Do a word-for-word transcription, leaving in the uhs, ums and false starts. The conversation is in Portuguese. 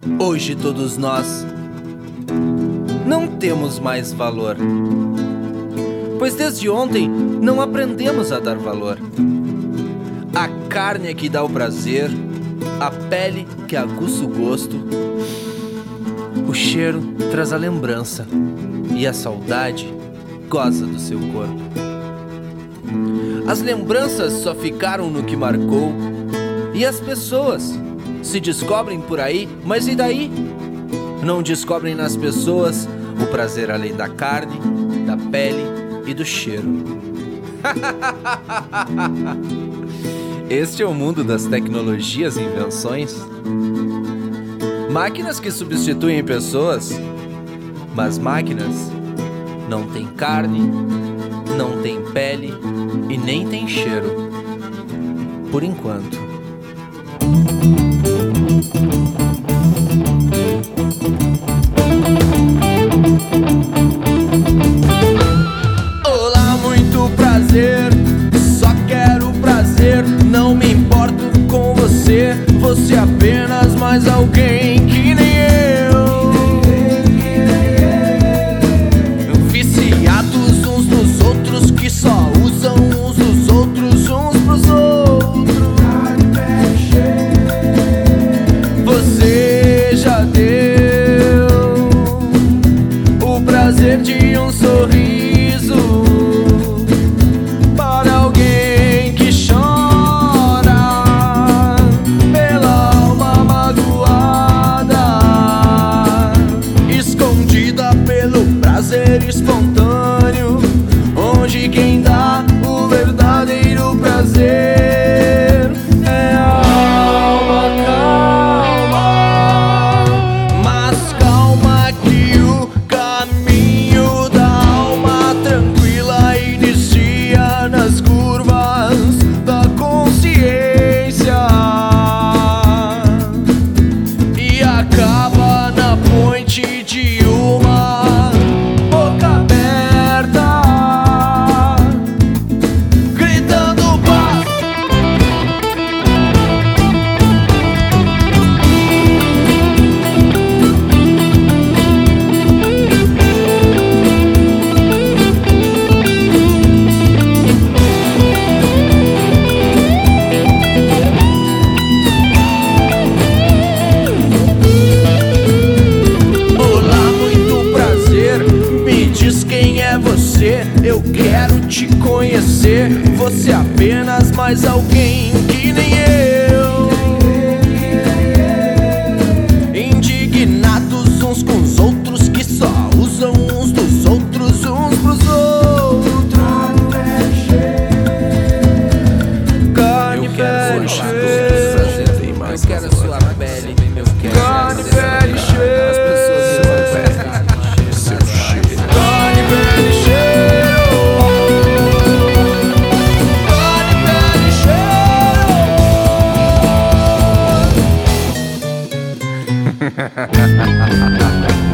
Hoje todos nós não temos mais valor, pois desde ontem não aprendemos a dar valor. A carne é que dá o prazer, a pele que aguça o gosto, o cheiro traz a lembrança e a saudade goza do seu corpo. As lembranças só ficaram no que marcou, e as pessoas se descobrem por aí, mas e daí? Não descobrem nas pessoas o prazer além da carne, da pele e do cheiro. Este é o mundo das tecnologias e invenções. Máquinas que substituem pessoas, mas máquinas não têm carne, não têm pele e nem têm cheiro. Por enquanto. Olá, muito prazer, só quero prazer, não me importo com você, você é apenas mais alguém que nem eu. Viciados uns nos outros, que só usam uns dos outros, uns pros outros. Você já deu o prazer de um sorriso para alguém que chora pela alma magoada, escondida pelo prazer espontâneo, onde quem dá o verdadeiro prazer é a alma. Calma, mas calma que o caminho da alma tranquila inicia nas curvas da consciência e acaba na ponte de uma boca aberta, gritando paz. Olá, muito prazer, me diz quem é você, eu quero te conhecer, você é apenas mais alguém que nem eu. Indignados uns com os outros, que só usam uns dos outros, uns pros outros. Carne, pele, cheiro, eu quero a sua pele, eu quero carne, pele, cheiro. As pessoas são seu cheiro. Carne, pele, cheiro. Carne, pele, cheiro.